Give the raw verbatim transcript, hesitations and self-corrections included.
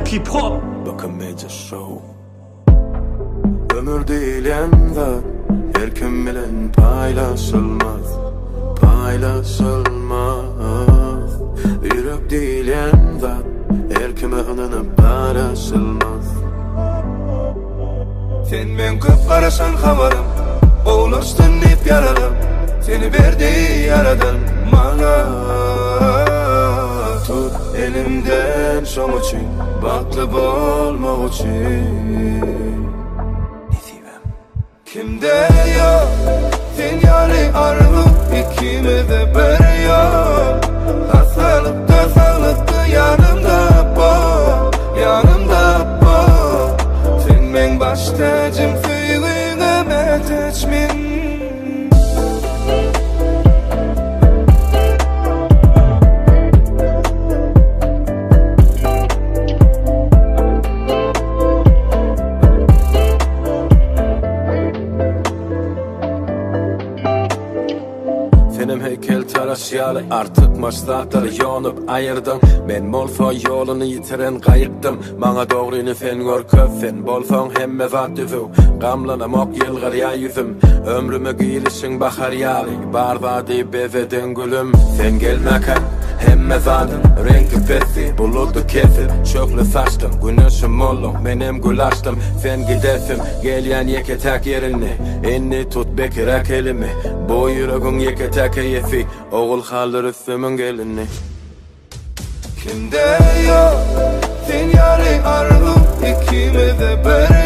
Keep up. Bakın Major Show. Ömür diyen zat her kim bilen paylaşılmaz, paylaşılmaz. Yürek diyen zat her kime ınanıp paylaşılmaz. Sen men köp karasan havarım, oğlustan hep yaralım. Seni verdi yaradan bana. Tut elimden şom için, baklı olmak için. Kimde yok sinyali arzu, ikimize bir yok. Hastalıkta sağlıklı yanımda bu, yanımda bu. Sen men baş tacım, suyuna meteçmin. Benim heykel taraşyalı artık maçlatları yonup ayırdım. Ben molfa yolunu yitiren kayıptım. Bana doğruyunu fen gör köfen bolfon hemme vat düvü. Gamlanam ok yılgır ya yüzüm. Ömrüme giyilişin bahar yali. Barvadi beveden gülüm. Sen gelmeken hemme vadın rengi fethi buludu kefir. Çöklü saçtım güneşim oldum. Benim gül açtım sen gidefim. Gelen yeketek yerini inni tut bekirek elimi. Bu yüreğin yeketek keyfi oğul kalır üstümün gelini. Kimde yok sinyali arzu, ikimize bir